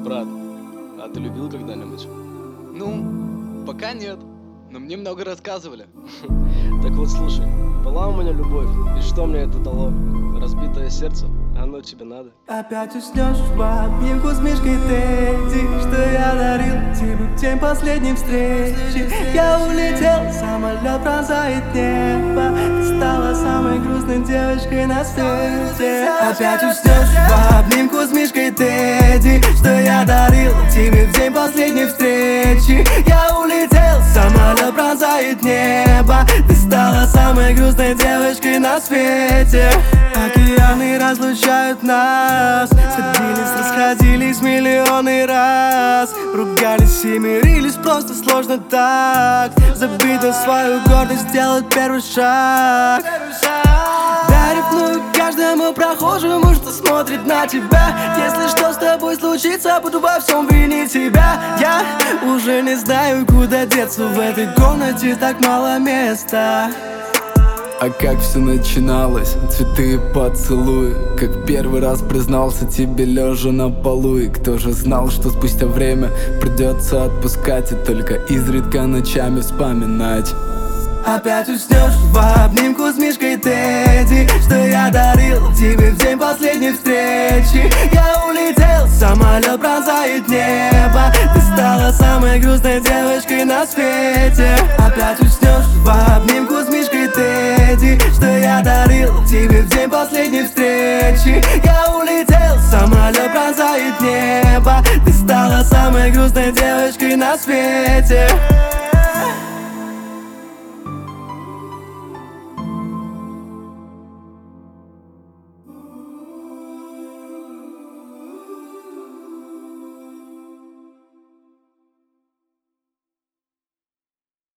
брат, а ты любил когда-нибудь? Ну, пока нет, но мне много рассказывали. Так вот, слушай, была у меня любовь, и что мне это дало? Разбитое сердце, оно тебе надо? Опять уснешь в обнимку с Мишкой Тедди, что я дарил тебе в день последней встречи. Я улетел, самолет пронзает небо, ты стала самой грустной девочкой на свете. Опять уснешь в обнимку с Мишкой Тедди, что я дарил тебе в день последней встречи. Я улетел, самолет пронзает небо, ты стала самой грустной девочкой на свете. Океаны разлучают нас, сходились, расходились миллионы раз, ругались и мирились, просто сложно так забыть на свою гордость, сделать первый шаг. Я ревную каждому прохожему, что смотрит на тебя. Если что с тобой случится, буду во всем винить тебя. Я уже не знаю, куда деться, в этой комнате так мало места. А как все начиналось, цветы и поцелуи, как первый раз признался тебе лежа на полу. И кто же знал, что спустя время придется отпускать и только изредка ночами вспоминать. Опять уснешь в обнимку с Мишкой Тедди, что я дарил тебе в день последней встречи. Я улетел, самолет пронзает небо, ты стала самой грустной девочкой на свете. Опять уснешь в обнимку с Мишкой Тедди, что я дарил тебе в день последней встречи. Я улетел, самолет пронзает небо, ты стала самой грустной девочкой на свете.